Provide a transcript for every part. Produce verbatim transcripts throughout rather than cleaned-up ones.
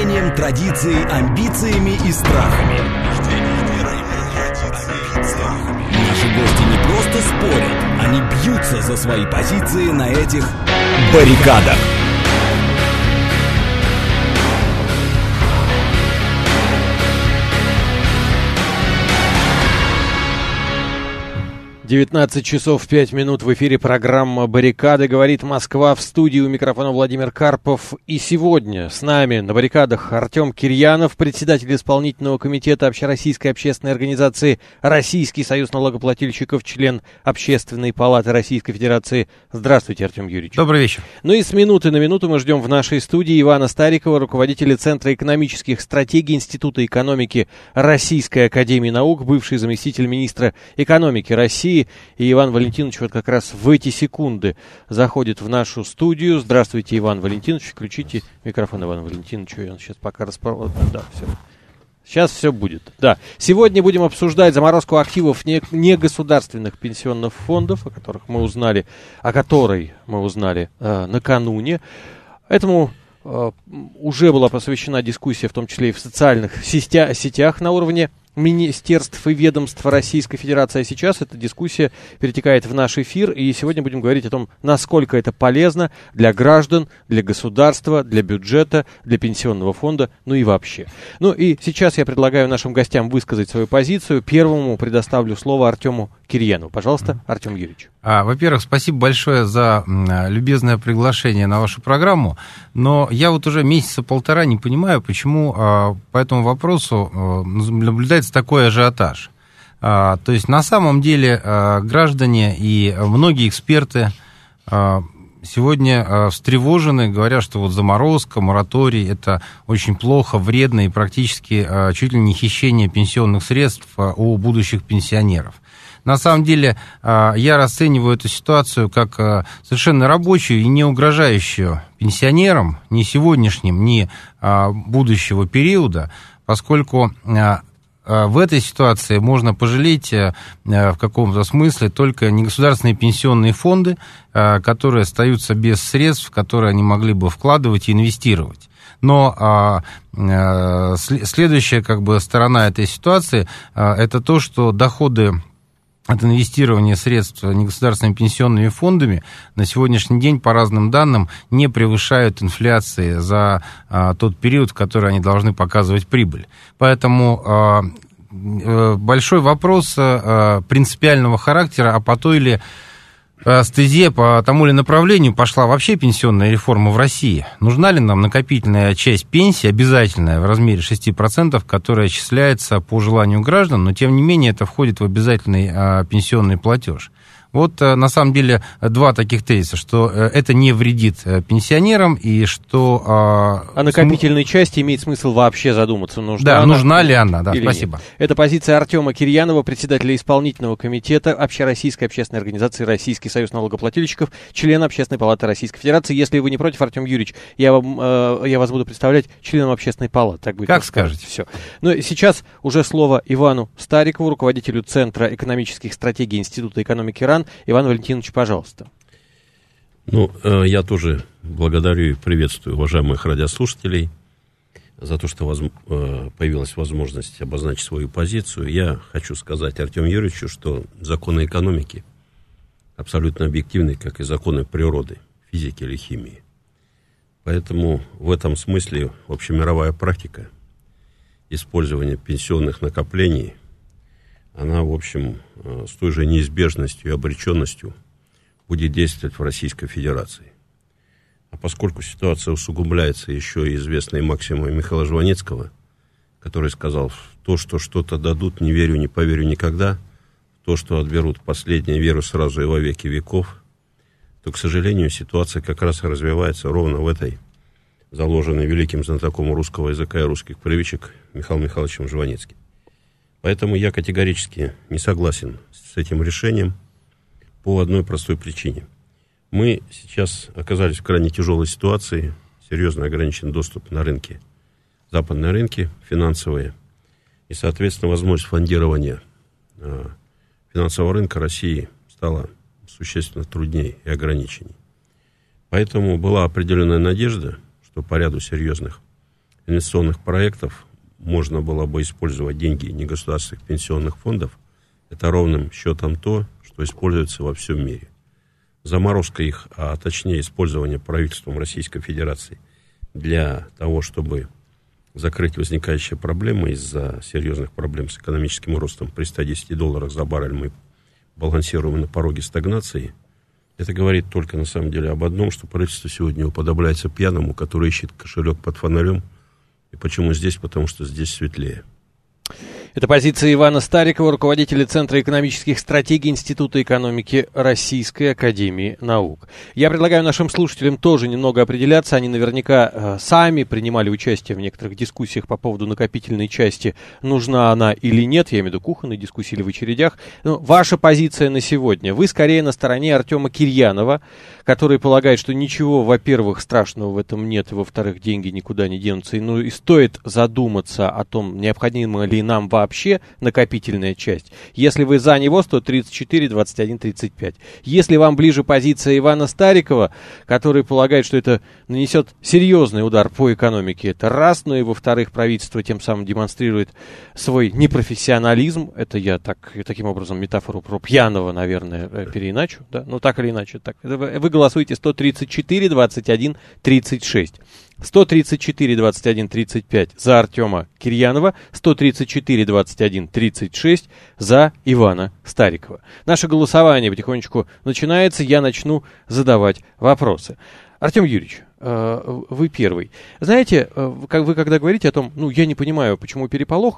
рвением, традицией, амбициями и страхами. Наши гости не просто спорят, они бьются за свои позиции на этих баррикадах. девятнадцать часов пять минут, в эфире программа «Баррикады». Говорит Москва, в студии у микрофона Владимир Карпов. И сегодня с нами на баррикадах Артем Кирьянов, председатель исполнительного комитета Общероссийской общественной организации «Российский союз налогоплательщиков», член Общественной палаты Российской Федерации. Здравствуйте, Артем Юрьевич. Добрый вечер. Ну и с минуты на минуту мы ждем в нашей студии Ивана Старикова, руководителя Центра экономических стратегий Института экономики Российской академии наук, бывший заместитель министра экономики России. И Иван Валентинович вот как раз в эти секунды заходит в нашу студию. Здравствуйте, Иван Валентинович. Включите микрофон Ивану Валентиновичу. Он сейчас пока распро... Да, все. Сейчас все будет. Да. Сегодня будем обсуждать заморозку активов негосударственных пенсионных фондов, о которых мы узнали, о которой мы узнали э, накануне. Этому э, уже была посвящена дискуссия, в том числе и в социальных сетя- сетях на уровне министерств и ведомств Российской Федерации. А сейчас эта дискуссия перетекает в наш эфир, и сегодня будем говорить о том, насколько это полезно для граждан, для государства, для бюджета, для пенсионного фонда, ну и вообще. Ну и сейчас я предлагаю нашим гостям высказать свою позицию. Первому предоставлю слово Артему Кирьянову. Пожалуйста, Артем Юрьевич. А, во-первых, спасибо большое за м, любезное приглашение на вашу программу, но я вот уже месяца полтора не понимаю, почему а, по этому вопросу а, наблюдается такой ажиотаж. А, то есть на самом деле а, граждане и многие эксперты а, сегодня а, встревожены, говорят, что вот заморозка, мораторий – это очень плохо, вредно и практически а, чуть ли не хищение пенсионных средств а, у будущих пенсионеров. На самом деле, я расцениваю эту ситуацию как совершенно рабочую и не угрожающую пенсионерам ни сегодняшним, ни будущего периода, поскольку в этой ситуации можно пожалеть в каком-то смысле только негосударственные пенсионные фонды, которые остаются без средств, которые они могли бы вкладывать и инвестировать. Но а, а, следующая как бы сторона этой ситуации а, это то, что доходы от инвестирования средств негосударственными пенсионными фондами на сегодняшний день, по разным данным, не превышают инфляции за а, тот период, в который они должны показывать прибыль. Поэтому а, большой вопрос а, принципиального характера, а по той ли стезе, по тому ли направлению пошла вообще пенсионная реформа в России. Нужна ли нам накопительная часть пенсии, обязательная, в размере шесть процентов, которая отчисляется по желанию граждан, но тем не менее это входит в обязательный а, пенсионный платеж. Вот, на самом деле, два таких тезиса, что это не вредит пенсионерам, и что... О накопительной см... части имеет смысл вообще задуматься, нужна да, она нужна ли она, да, спасибо. Нет. Это позиция Артема Кирьянова, председателя исполнительного комитета Общероссийской общественной организации «Российский союз налогоплательщиков», члена Общественной палаты Российской Федерации. Если вы не против, Артем Юрьевич, я, вам, э, я вас буду представлять членом Общественной палаты. Так будет, как скажете. Все. Ну, сейчас уже слово Ивану Старикову, руководителю Центра экономических стратегий Института экономики РАН. Иван Валентинович, пожалуйста. Ну, я тоже благодарю и приветствую уважаемых радиослушателей за то, что воз... появилась возможность обозначить свою позицию. Я хочу сказать Артему Юрьевичу, что законы экономики абсолютно объективны, как и законы природы, физики или химии. Поэтому в этом смысле общемировая практика использования пенсионных накоплений, она, в общем, с той же неизбежностью и обреченностью будет действовать в Российской Федерации. А поскольку ситуация усугубляется еще и известной максимой Михаила Жванецкого, который сказал: то, что что-то дадут, не верю, не поверю никогда, то, что отберут последнее, веру сразу и во веки веков, то, к сожалению, ситуация как раз и развивается ровно в этой, заложенной великим знатоком русского языка и русских привычек Михаилом Михайловичем Жванецким. Поэтому я категорически не согласен с этим решением по одной простой причине. Мы сейчас оказались в крайне тяжелой ситуации, серьезно ограничен доступ на рынки, западные рынки финансовые, и, соответственно, возможность фондирования э, финансового рынка России стала существенно труднее и ограниченней. Поэтому была определенная надежда, что по ряду серьезных инвестиционных проектов можно было бы использовать деньги негосударственных пенсионных фондов, это ровным счетом то, что используется во всем мире. Заморозка их, а точнее использование правительством Российской Федерации для того, чтобы закрыть возникающие проблемы из-за серьезных проблем с экономическим ростом при ста десяти долларах за баррель мы балансируем на пороге стагнации. Это говорит только на самом деле об одном, что правительство сегодня уподобляется пьяному, который ищет кошелек под фонарем. И почему здесь? Потому что здесь светлее. Это позиция Ивана Старикова, руководителя Центра экономических стратегий Института экономики Российской академии наук. Я предлагаю нашим слушателям тоже немного определяться. Они наверняка э, сами принимали участие в некоторых дискуссиях по поводу накопительной части, нужна она или нет. Я имею в виду кухонные дискуссии или в очередях. Но ваша позиция на сегодня. Вы скорее на стороне Артема Кирьянова, который полагает, что ничего, во-первых, страшного в этом нет, и, во-вторых, деньги никуда не денутся. И, ну, и стоит задуматься о том, необходимо ли нам вообще вообще накопительная часть. Если вы за него, сто тридцать четыре двадцать один тридцать пять. Если вам ближе позиция Ивана Старикова, который полагает, что это нанесет серьезный удар по экономике, это раз, но и во-вторых, правительство тем самым демонстрирует свой непрофессионализм. Это я так, таким образом метафору про пьяного, наверное, переиначу. Да? Ну так или иначе. Так. Вы голосуете сто тридцать четыре двадцать один тридцать шесть. сто тридцать четыре двадцать один тридцать пять за Артема Кирьянова, сто тридцать четыре двадцать один тридцать шесть за Ивана Старикова. Наше голосование потихонечку начинается, я начну задавать вопросы. Артем Юрьевич, вы первый. Знаете, как вы когда говорите о том, ну, я не понимаю, почему переполох,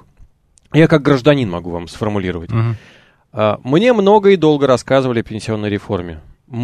я как гражданин могу вам сформулировать. Угу. Мне много и долго рассказывали о пенсионной реформе.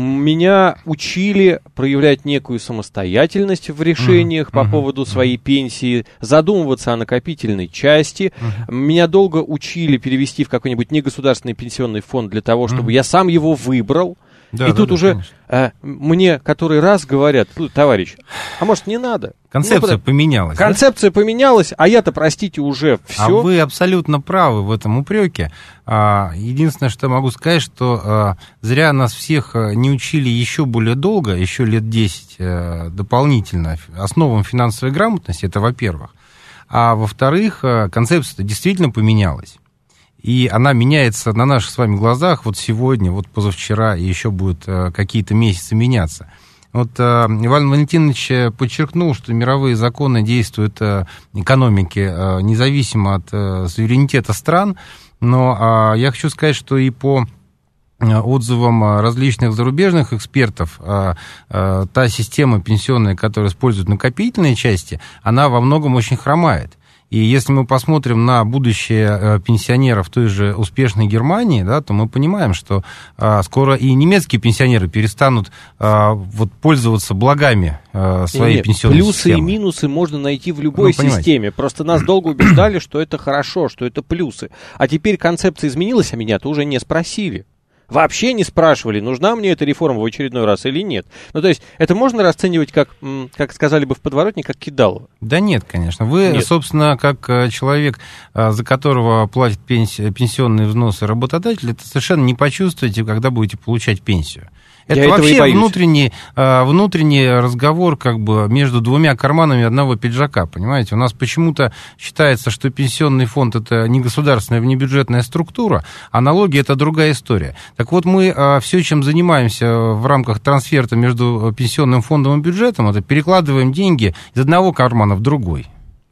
Меня учили проявлять некую самостоятельность в решениях uh-huh, по uh-huh, поводу своей uh-huh. пенсии, задумываться о накопительной части. Uh-huh. Меня долго учили перевести в какой-нибудь негосударственный пенсионный фонд для того, чтобы uh-huh. я сам его выбрал. Да, и да, тут да, уже э, мне который раз говорят, товарищ, а может не надо? Концепция ну, поменялась. Концепция да? поменялась, а я-то, простите, уже все. А вы абсолютно правы в этом упреке. Единственное, что я могу сказать, что зря нас всех не учили еще более долго, еще лет десять дополнительно основам финансовой грамотности, это во-первых. А во-вторых, концепция действительно поменялась. И она меняется на наших с вами глазах вот сегодня, вот позавчера, и еще будет э, какие-то месяцы меняться. Вот э, Иван Валентинович подчеркнул, что мировые законы действуют э, экономике э, независимо от э, суверенитета стран, но э, я хочу сказать, что и по отзывам различных зарубежных экспертов, э, э, та система пенсионная, которая использует накопительные части, она во многом очень хромает. И если мы посмотрим на будущее пенсионеров той же успешной Германии, да, то мы понимаем, что а, скоро и немецкие пенсионеры перестанут а, вот, пользоваться благами а, своей Нет, пенсионной плюсы системы. Плюсы и минусы можно найти в любой ну, системе. Просто нас долго убеждали, что это хорошо, что это плюсы. А теперь концепция изменилась, а меня-то уже не спросили. Вообще не спрашивали, нужна мне эта реформа в очередной раз или нет. Ну, то есть, это можно расценивать, как, как сказали бы в подворотне, как кидалово? Да нет, конечно. Вы, нет. собственно, как человек, за которого платят пенси- пенсионные взносы работодатель, это совершенно не почувствуете, когда будете получать пенсию. Это Я вообще внутренний, внутренний разговор как бы между двумя карманами одного пиджака, понимаете? У нас почему-то считается, что пенсионный фонд – это не государственная, внебюджетная структура, а налоги – это другая история. Так вот, мы все, чем занимаемся в рамках трансферта между пенсионным фондом и бюджетом, это перекладываем деньги из одного кармана в другой.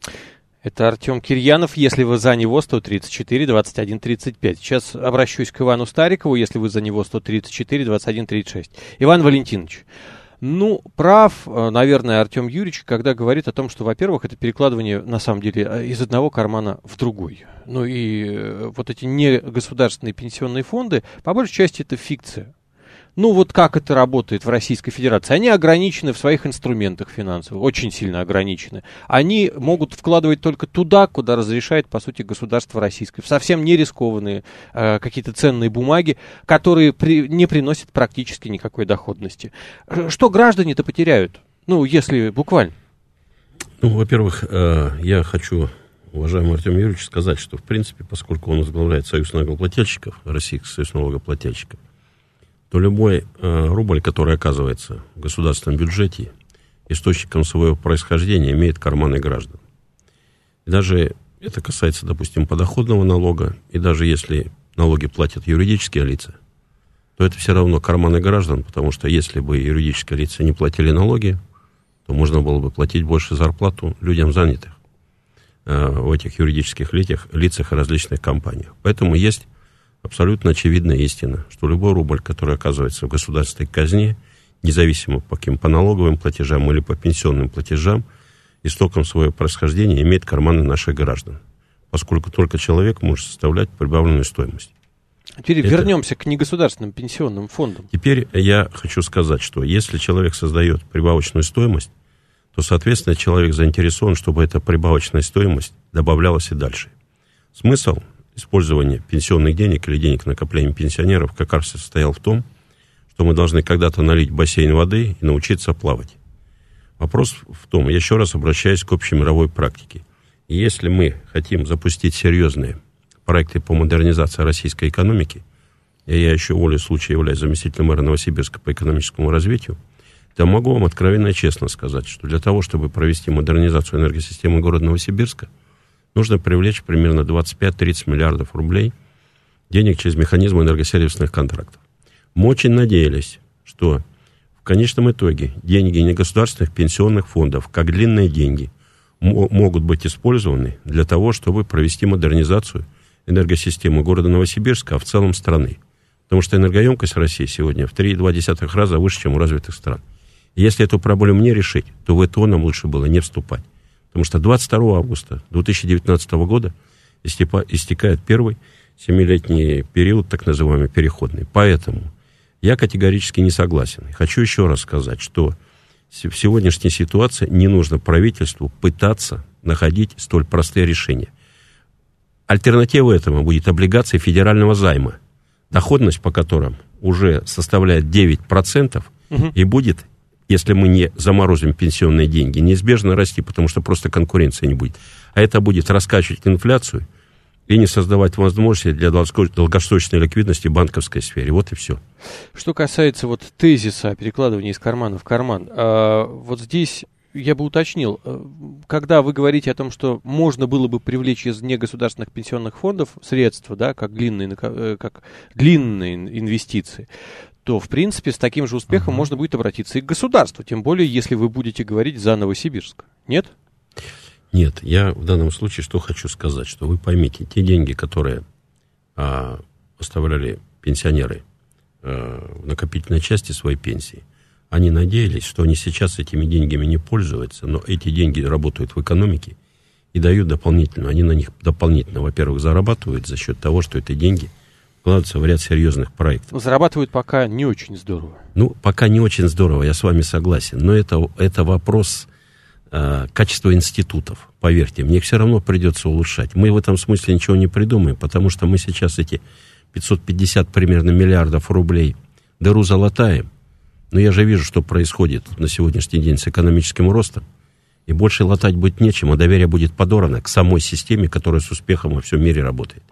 Это Артем Кирьянов, если вы за него сто тридцать четыре двадцать один тридцать пять. Сейчас обращусь к Ивану Старикову, если вы за него сто тридцать четыре двадцать один тридцать шесть. Иван Валентинович, ну, прав, наверное, Артем Юрьевич, когда говорит о том, что, во-первых, это перекладывание, на самом деле, из одного кармана в другой. Ну и вот эти негосударственные пенсионные фонды, по большей части, это фикция. Ну, вот как это работает в Российской Федерации? Они ограничены в своих инструментах финансовых, очень сильно ограничены. Они могут вкладывать только туда, куда разрешает, по сути, государство российское. В совсем не рискованные э, какие-то ценные бумаги, которые при, не приносят практически никакой доходности. Что граждане-то потеряют? Ну, если буквально. Ну, во-первых, э, я хочу, уважаемый Артем Юрьевич, сказать, что, в принципе, поскольку он возглавляет Союз налогоплательщиков, Российский союз налогоплательщиков, то любой э, рубль, который оказывается в государственном бюджете, источником своего происхождения имеет карманы граждан. И даже это касается, допустим, подоходного налога, и даже если налоги платят юридические лица, то это все равно карманы граждан, потому что если бы юридические лица не платили налоги, то можно было бы платить больше зарплату людям, занятых э, в этих юридических лицах, лицах и различных компаниях. Поэтому есть абсолютно очевидная истина, что любой рубль, который оказывается в государственной казне, независимо по каким по налоговым платежам или по пенсионным платежам, истоком своего происхождения имеет карманы наших граждан, поскольку только человек может составлять прибавленную стоимость. Теперь Это... вернемся к негосударственным пенсионным фондам. Теперь я хочу сказать, что если человек создает прибавочную стоимость, то, соответственно, человек заинтересован, чтобы эта прибавочная стоимость добавлялась и дальше. Смысл использования пенсионных денег или денег накопления пенсионеров как раз состоял в том, что мы должны когда-то налить в бассейн воды и научиться плавать. Вопрос в том, я еще раз обращаюсь к общемировой практике. И если мы хотим запустить серьезные проекты по модернизации российской экономики, и я еще волей случая являюсь заместителем мэра Новосибирска по экономическому развитию, то могу вам откровенно и честно сказать, что для того, чтобы провести модернизацию энергосистемы города Новосибирска, нужно привлечь примерно двадцать пять - тридцать миллиардов рублей денег через механизм энергосервисных контрактов. Мы очень надеялись, что в конечном итоге деньги негосударственных пенсионных фондов, как длинные деньги, м- могут быть использованы для того, чтобы провести модернизацию энергосистемы города Новосибирска, а в целом страны. Потому что энергоемкость России сегодня в три и два десятых раза выше, чем у развитых стран. И если эту проблему не решить, то в ЭТО нам лучше было не вступать. Потому что двадцать второго августа две тысячи девятнадцатого года истекает первый семилетний период, так называемый переходный. Поэтому я категорически не согласен. Хочу еще раз сказать, что в сегодняшней ситуации не нужно правительству пытаться находить столь простые решения. Альтернатива этому будет облигации федерального займа, доходность по которым уже составляет девять процентов угу. и будет, если мы не заморозим пенсионные деньги, неизбежно расти, потому что просто конкуренции не будет. А это будет раскачивать инфляцию и не создавать возможности для долгосрочной ликвидности в банковской сфере. Вот и все. Что касается вот тезиса перекладывания из кармана в карман, а, вот здесь я бы уточнил, когда вы говорите о том, что можно было бы привлечь из негосударственных пенсионных фондов средства, да, как длинные, как длинные инвестиции, то, в принципе, с таким же успехом uh-huh. можно будет обратиться и к государству, тем более, если вы будете говорить за Новосибирск. Нет? Нет, я в данном случае что хочу сказать, что вы поймите, те деньги, которые а, оставляли пенсионеры а, в накопительной части своей пенсии, они надеялись, что они сейчас этими деньгами не пользуются, но эти деньги работают в экономике и дают дополнительно, они на них дополнительно, во-первых, зарабатывают за счет того, что эти деньги вкладываются в ряд серьезных проектов. Зарабатывают пока не очень здорово. Ну, пока не очень здорово, я с вами согласен, но это, это вопрос э, качества институтов, поверьте, мне их все равно придется улучшать. Мы в этом смысле ничего не придумаем, потому что мы сейчас эти пятьсот пятьдесят примерно миллиардов рублей дыру залатаем. Но я же вижу, что происходит на сегодняшний день с экономическим ростом. И больше латать будет нечем, а доверие будет подорвано к самой системе, которая с успехом во всем мире работает.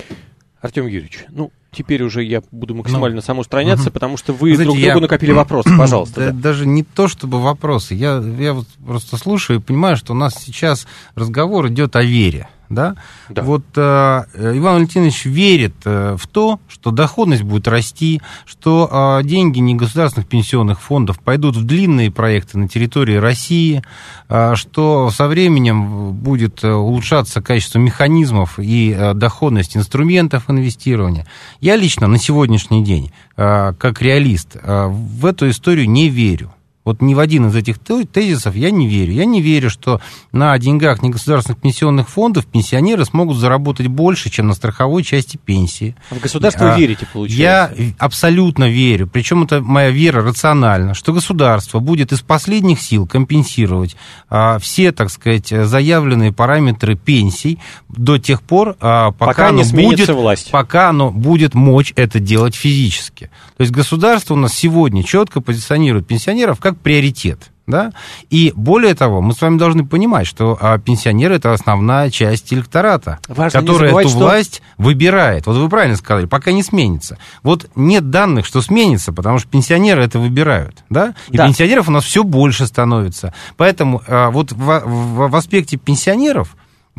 Артем Юрьевич, ну, теперь уже я буду максимально ну, самоустраняться, угу. потому что вы Знаете, друг другу я... накопили вопросы, пожалуйста. Да, да. Даже не то, чтобы вопросы. Я, я вот просто слушаю и понимаю, что у нас сейчас разговор идет о вере. Да? Да. Вот э, Иван Валентинович верит э, в то, что доходность будет расти, что э, деньги негосударственных пенсионных фондов пойдут в длинные проекты на территории России, э, что со временем будет улучшаться качество механизмов и э, доходность инструментов инвестирования. Я лично на сегодняшний день, э, как реалист, э, в эту историю не верю. Вот ни в один из этих тезисов я не верю. Я не верю, что на деньгах негосударственных пенсионных фондов пенсионеры смогут заработать больше, чем на страховой части пенсии. В государство а, верите, получается? Я абсолютно верю. Причем это моя вера рациональна, что государство будет из последних сил компенсировать а, все, так сказать, заявленные параметры пенсий до тех пор, а, пока, пока оно не сменится будет, власть. Пока оно будет мочь это делать физически. То есть государство у нас сегодня четко позиционирует пенсионеров как приоритет. Да? И более того, мы с вами должны понимать, что а, пенсионеры – это основная часть электората, Важно которая забывать, эту что... власть выбирает. Вот вы правильно сказали, пока не сменится. Вот нет данных, что сменится, потому что пенсионеры это выбирают. Да? И да. пенсионеров у нас все больше становится. Поэтому а, вот в, в, в аспекте пенсионеров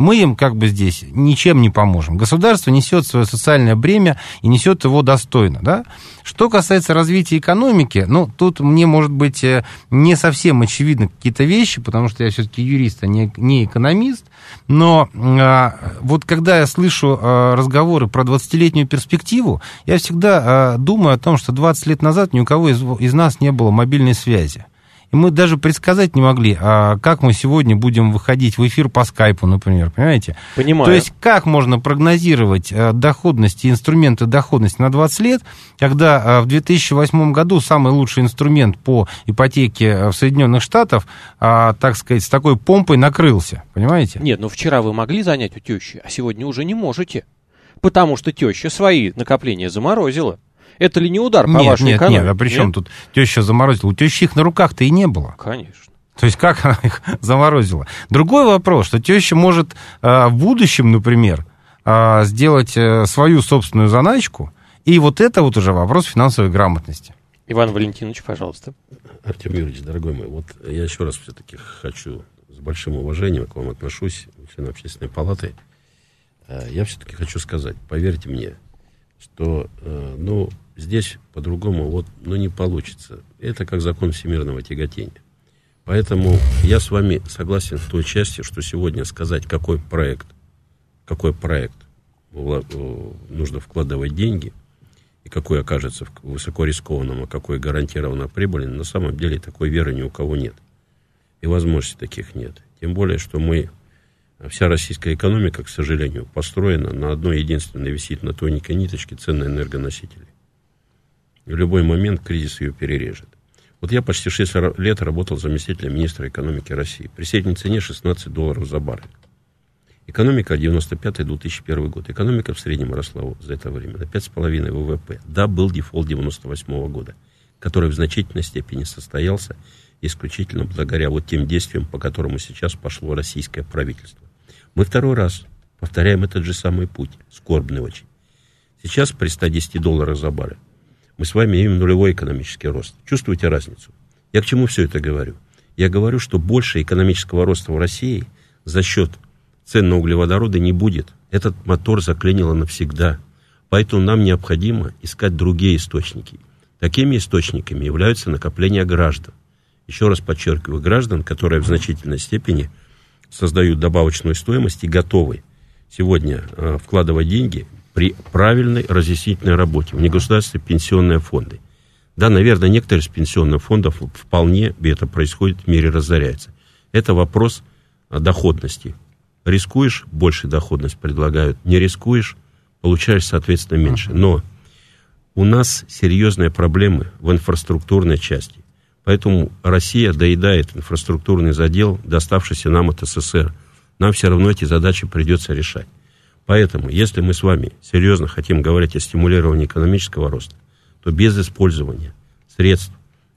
Мы им как бы здесь ничем не поможем. Государство несет свое социальное бремя и несет его достойно, да? Что касается развития экономики, ну, тут мне, может быть, не совсем очевидны какие-то вещи, потому что я все-таки юрист, а не, не экономист, но а, вот когда я слышу а, разговоры про двадцатилетнюю перспективу, я всегда а, думаю о том, что двадцать лет назад ни у кого из, из нас не было мобильной связи. И мы даже предсказать не могли, а как мы сегодня будем выходить в эфир по скайпу, например, понимаете? Понимаю. То есть как можно прогнозировать доходность и инструменты доходности на двадцать лет, когда в две тысячи восьмом году самый лучший инструмент по ипотеке в Соединенных Штатах, так сказать, с такой помпой накрылся, понимаете? Нет, ну вчера вы могли занять у тещи, а сегодня уже не можете, потому что теща свои накопления заморозила. Это ли не удар по нет, вашей нет, экономике? Нет, а при чем нет? Тут теща заморозила? У тещи их на руках-то и не было. Конечно. То есть как она их заморозила? Другой вопрос, что теща может а, в будущем, например, а, сделать а, свою собственную заначку, и вот это вот уже вопрос финансовой грамотности. Иван Валентинович, пожалуйста. Артем Юрьевич, дорогой мой, вот я еще раз все-таки хочу, с большим уважением к вам отношусь, член Общественной палаты. Я все-таки хочу сказать, поверьте мне, что, ну, здесь по-другому вот, ну, не получится. Это как закон всемирного тяготения. Поэтому я с вами согласен в той части, что сегодня сказать, какой проект, какой проект нужно вкладывать деньги, и какой окажется высоко рискованным, а какой гарантированно прибыльным, на самом деле такой веры ни у кого нет. И возможностей таких нет. Тем более, что мы, вся российская экономика, к сожалению, построена на одной единственной, висит на тоненькой ниточке цены энергоносителей. В любой момент кризис ее перережет. Вот я почти шесть лет работал заместителем министра экономики России. При средней цене шестнадцать долларов за баррель. Экономика девяносто пятый — две тысячи первый год. Экономика в среднем росла за это время на пять с половиной ВВП. Да, был дефолт девяносто восьмого года, который в значительной степени состоялся исключительно благодаря вот тем действиям, по которым сейчас пошло российское правительство. Мы второй раз повторяем этот же самый путь, скорбный очень. Сейчас при ста десяти долларах за баррель мы с вами имеем нулевой экономический рост. Чувствуете разницу? Я к чему все это говорю? Я говорю, что больше экономического роста в России за счет цен на углеводороды не будет. Этот мотор заклинило навсегда. Поэтому нам необходимо искать другие источники. Такими источниками являются накопления граждан. Еще раз подчеркиваю, граждан, которые в значительной степени создают добавочную стоимость и готовы сегодня э, вкладывать деньги при правильной разъяснительной работе в негосударственные пенсионные фонды. Да, наверное, некоторые из пенсионных фондов вполне это происходит, в мире разоряется. Это вопрос доходности. Рискуешь, больше доходность предлагают. Не рискуешь, получаешь, соответственно, меньше. Но у нас серьезные проблемы в инфраструктурной части. Поэтому Россия доедает инфраструктурный задел, доставшийся нам от СССР. Нам все равно эти задачи придется решать. Поэтому, если мы с вами серьезно хотим говорить о стимулировании экономического роста, то без использования средств,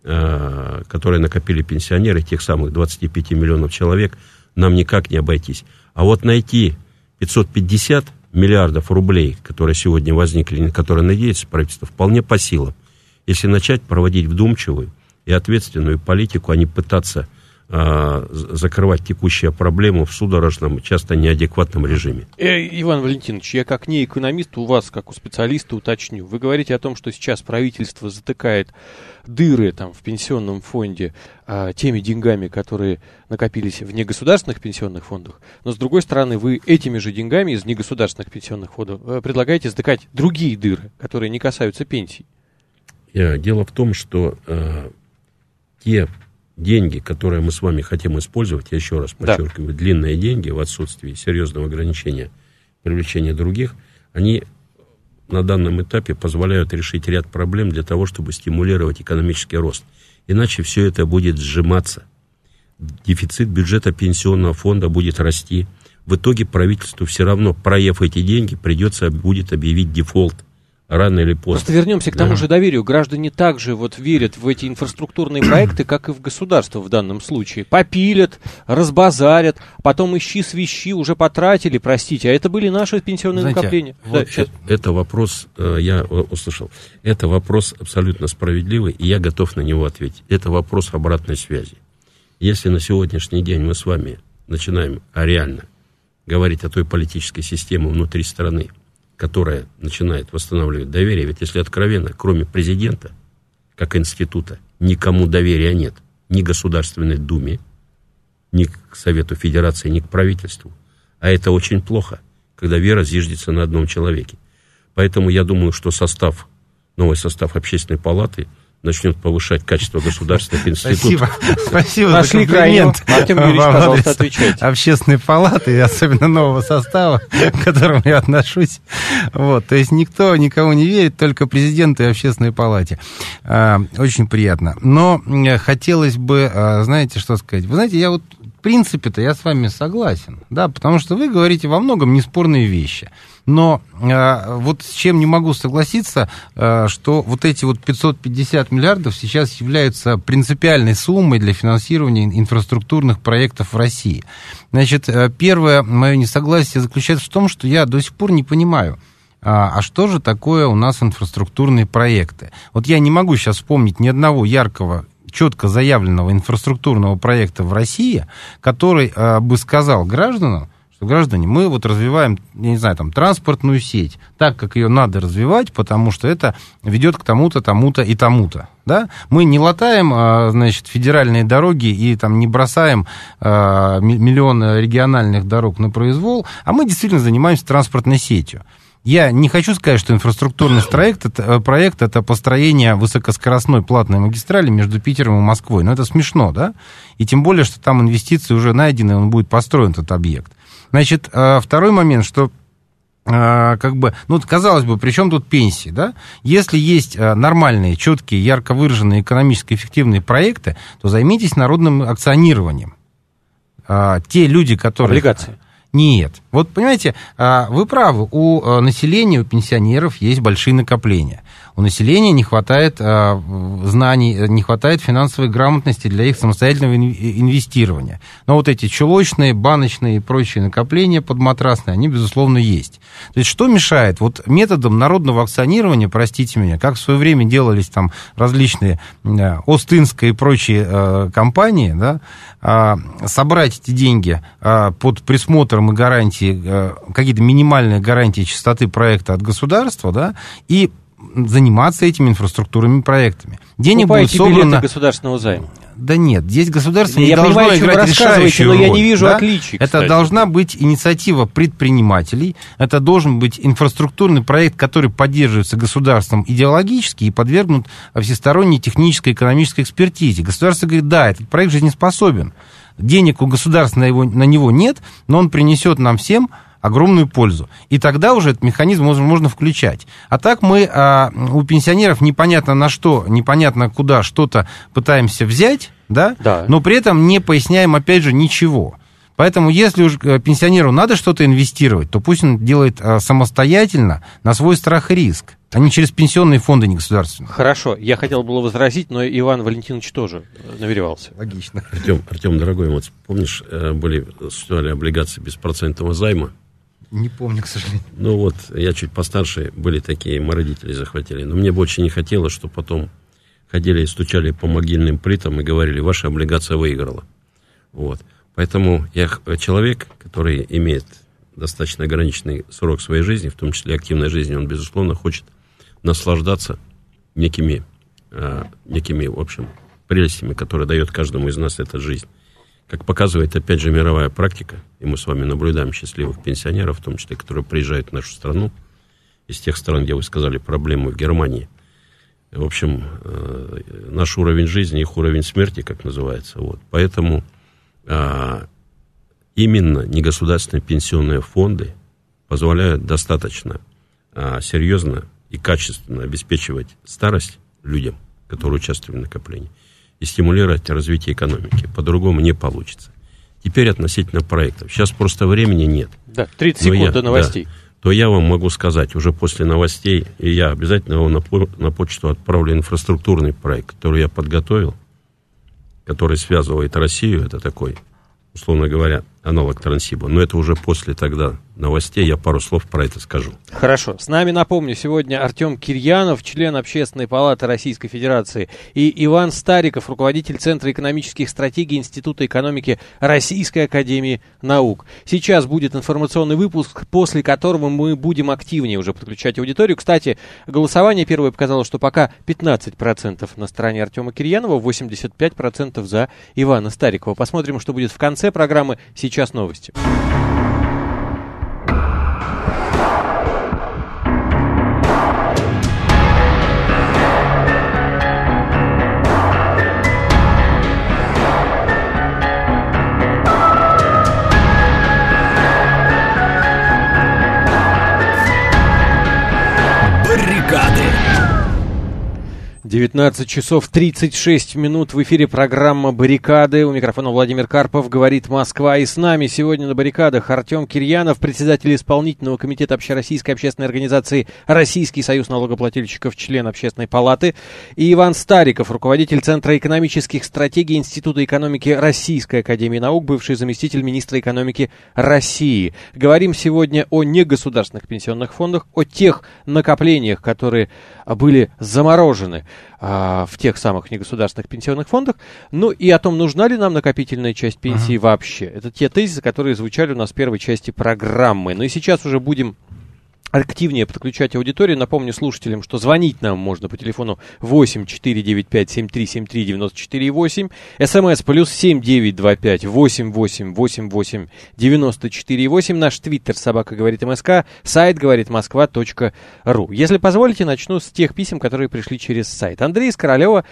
э, которые накопили пенсионеры, тех самых двадцати пяти миллионов человек, нам никак не обойтись. А вот найти пятьсот пятьдесят миллиардов рублей, которые сегодня возникли, на которые надеется правительство, вполне по силам. Если начать проводить вдумчивую и ответственную политику, а не пытаться э, закрывать текущие проблемы в судорожном, часто неадекватном режиме. Э, Иван Валентинович, я как не экономист, у вас, как у специалиста, уточню. Вы говорите о том, что сейчас правительство затыкает дыры там, в пенсионном фонде э, теми деньгами, которые накопились в негосударственных пенсионных фондах. Но, с другой стороны, вы этими же деньгами из негосударственных пенсионных фондов э, предлагаете затыкать другие дыры, которые не касаются пенсий. Э, дело в том, что э, те деньги, которые мы с вами хотим использовать, я еще раз подчеркиваю, да. длинные деньги в отсутствии серьезного ограничения привлечения других, они на данном этапе позволяют решить ряд проблем для того, чтобы стимулировать экономический рост. Иначе все это будет сжиматься. Дефицит бюджета пенсионного фонда будет расти. В итоге правительству все равно, проев эти деньги, придется будет объявить дефолт. Рано или поздно. Просто вернемся к тому да. же доверию. Граждане также вот верят в эти инфраструктурные проекты, как и в государство в данном случае. Попилят, разбазарят, потом ищи свищи, уже потратили, простите, а это были наши пенсионные Знаете, накопления. Вот да, это вопрос, я услышал, это вопрос абсолютно справедливый, и я готов на него ответить. Это вопрос обратной связи. Если на сегодняшний день мы с вами начинаем реально говорить о той политической системе внутри страны, которая начинает восстанавливать доверие. Ведь если откровенно, кроме президента, как института, никому доверия нет. Ни Государственной Думе, ни к Совету Федерации, ни к правительству. А это очень плохо, когда вера зиждется на одном человеке. Поэтому я думаю, что состав, новый состав Общественной палаты начнет повышать качество государственных институтов. Спасибо, спасибо Нашли за комплимент. Артем Юрьевич, пожалуйста, отвечайте. Общественной палаты, и особенно нового состава, к которому я отношусь. Вот, то есть никто никого не верит, только президенту и Общественной палате. А, очень приятно. Но хотелось бы, знаете, что сказать? Вы знаете, я вот в принципе-то я с вами согласен, да, потому что вы говорите во многом неспорные вещи. Но э, вот с чем не могу согласиться, э, что вот эти вот пятьсот пятьдесят миллиардов сейчас являются принципиальной суммой для финансирования инфраструктурных проектов в России. Значит, э, первое мое несогласие заключается в том, что я до сих пор не понимаю, а, а что же такое у нас инфраструктурные проекты. Вот я не могу сейчас вспомнить ни одного яркого, четко заявленного инфраструктурного проекта в России, который э, бы сказал гражданам, что, граждане, мы вот развиваем, я не знаю, там, транспортную сеть так, как ее надо развивать, потому что это ведет к тому-то, тому-то и тому-то. Да? Мы не латаем, значит, федеральные дороги и там, не бросаем миллионы региональных дорог на произвол, а мы действительно занимаемся транспортной сетью. Я не хочу сказать, что инфраструктурный проект это, проект это построение высокоскоростной платной магистрали между Питером и Москвой. Но это смешно, да? И тем более, что там инвестиции уже найдены, он будет построен, этот объект. Значит, второй момент, что как бы, ну, казалось бы, при чем тут пенсии, да? Если есть нормальные, четкие, ярко выраженные экономически эффективные проекты, то займитесь народным акционированием. Те люди, которые... Облигации. Нет. Вот, понимаете, вы правы, у населения, у пенсионеров есть большие накопления. У населения не хватает знаний, не хватает финансовой грамотности для их самостоятельного инвестирования. Но вот эти чулочные, баночные и прочие накопления подматрасные, они, безусловно, есть. То есть, что мешает? Вот методом народного акционирования, простите меня, как в свое время делались там различные Остинская и прочие компании, да, собрать эти деньги под присмотром и гарантии, какие-то минимальные гарантии чистоты проекта от государства, да, и заниматься этими инфраструктурными проектами. Денег будет собрано... билеты государственного займа. Да нет, здесь государство не я должно понимаю, играть решающую но роль. Я не вижу да? отличий, Это кстати. Должна быть инициатива предпринимателей, это должен быть инфраструктурный проект, который поддерживается государством идеологически и подвергнут всесторонней технической и экономической экспертизе. Государство говорит, да, этот проект жизнеспособен. Денег у государства на, его, на него нет, но он принесет нам всем огромную пользу. И тогда уже этот механизм можно, можно включать. А так мы а, у пенсионеров непонятно на что, непонятно куда что-то пытаемся взять, да? Да. Но при этом не поясняем, опять же, ничего. Поэтому если уж пенсионеру надо что-то инвестировать, то пусть он делает а, самостоятельно, на свой страх и риск, а не через пенсионные фонды негосударственные. Хорошо, я хотел было возразить, но Иван Валентинович тоже намеревался. Логично. Артем, Артем, дорогой, вот помнишь, были, существовали облигации беспроцентного займа? Не помню, к сожалению. Ну вот, я чуть постарше, были такие, мы родители захватили. Но мне бы очень не хотелось, чтобы потом ходили и стучали по могильным плитам и говорили, ваша облигация выиграла. Вот. Поэтому я человек, который имеет достаточно ограниченный срок своей жизни, в том числе активной жизни, он, безусловно, хочет наслаждаться некими, э, некими, в общем, прелестями, которые дает каждому из нас эта жизнь. Как показывает, опять же, мировая практика, и мы с вами наблюдаем счастливых пенсионеров, в том числе, которые приезжают в нашу страну, из тех стран, где вы сказали проблемы в Германии. В общем, э, наш уровень жизни, их уровень смерти, как называется. Вот. Поэтому э, именно негосударственные пенсионные фонды позволяют достаточно э, серьезно и качественно обеспечивать старость людям, которые участвовали в накоплении, и стимулировать развитие экономики. По-другому не получится. Теперь относительно проектов. Сейчас просто времени нет. Да, тридцать секунд до новостей. Да, то я вам могу сказать уже после новостей, и я обязательно вам на, на почту отправлю инфраструктурный проект, который я подготовил, который связывает Россию, это такой, условно говоря, аналог Транссиба. Но это уже после тогда новостей я пару слов про это скажу. Хорошо. С нами, напомню, сегодня Артем Кирьянов, член Общественной палаты Российской Федерации, и Иван Стариков, руководитель Центра экономических стратегий Института экономики Российской академии наук. Сейчас будет информационный выпуск, после которого мы будем активнее уже подключать аудиторию. Кстати, голосование первое показало, что пока пятнадцать процентов на стороне Артема Кирьянова, восемьдесят пять процентов за Ивана Старикова. Посмотрим, что будет в конце программы. Сейчас новости. девятнадцать часов тридцать шесть минут, в эфире программа «Баррикады». У микрофона Владимир Карпов, говорит Москва. И с нами сегодня на баррикадах Артем Кирьянов, председатель исполнительного комитета Общероссийской общественной организации «Российский союз налогоплательщиков», член Общественной палаты, и Иван Стариков, руководитель Центра экономических стратегий Института экономики Российской академии наук, бывший заместитель министра экономики России. Говорим сегодня о негосударственных пенсионных фондах, о тех накоплениях, которые были заморожены в тех самых негосударственных пенсионных фондах, ну и о том, нужна ли нам накопительная часть пенсии uh-huh. вообще. Это те тезисы, которые звучали у нас в первой части программы. Ну и сейчас уже будем активнее подключать аудиторию. Напомню слушателям, что звонить нам можно по телефону восемь четыре девять пять семь три семь три девять четыре восемь, смс плюс семь девять два пять восемь восемь восемь восемь девять четыре восемь, наш твиттер собака говорит МСК, сайт говорит москва точка ру. Если позволите, начну с тех писем, которые пришли через сайт. Андрей из Королева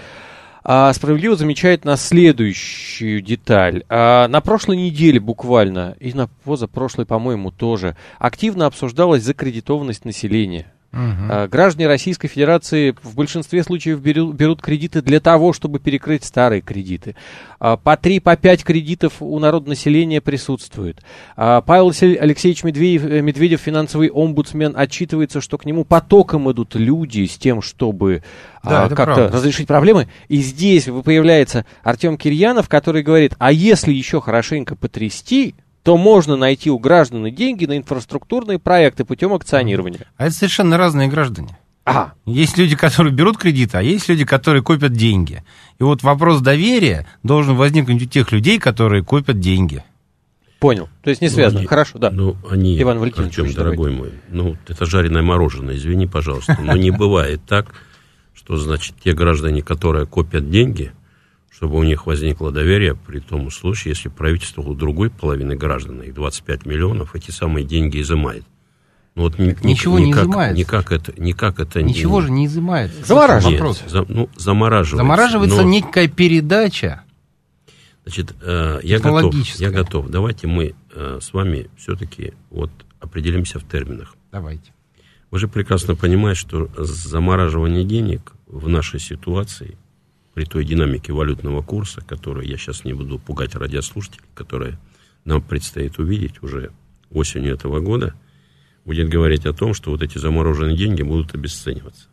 А, справедливо замечает на следующую деталь. А, на прошлой неделе буквально, и на позапрошлой, по-моему, тоже, активно обсуждалась закредитованность населения. Uh-huh. А, граждане Российской Федерации в большинстве случаев берут, берут кредиты для того, чтобы перекрыть старые кредиты. А, по три, по пять кредитов у народонаселения присутствует. А, Павел Алексеевич Медведев, Медведев, финансовый омбудсмен, отчитывается, что к нему потоком идут люди с тем, чтобы да, а, как-то правда. разрешить проблемы. И здесь появляется Артем Кирьянов, который говорит, а если еще хорошенько потрясти, то можно найти у граждан деньги на инфраструктурные проекты путем акционирования. А это совершенно разные граждане. Ага. Есть люди, которые берут кредиты, а есть люди, которые копят деньги. И вот вопрос доверия должен возникнуть у тех людей, которые копят деньги. Понял. То есть не связано. Ну, они, Хорошо, да. Ну, они, Иван Валентинович, Артем, дорогой мой, ну, это жареное мороженое, извини, пожалуйста. Но не бывает так, что, значит, те граждане, которые копят деньги, чтобы у них возникло доверие при том случае, если правительство у другой половины граждан, их двадцать пять миллионов, эти самые деньги изымает. Ну, вот ни, ничего никак, не изымается. Никак это, никак это ничего не, же не изымается. Замораживается. За, ну, замораживается. Замораживается но, некая передача. Значит, э, я готов, я готов. Давайте мы э, с вами все-таки вот определимся в терминах. Давайте. Вы же прекрасно понимаете, что замораживание денег в нашей ситуации, при той динамике валютного курса, которую я сейчас не буду пугать радиослушателей, которые нам предстоит увидеть уже осенью этого года, будет говорить о том, что вот эти замороженные деньги будут обесцениваться.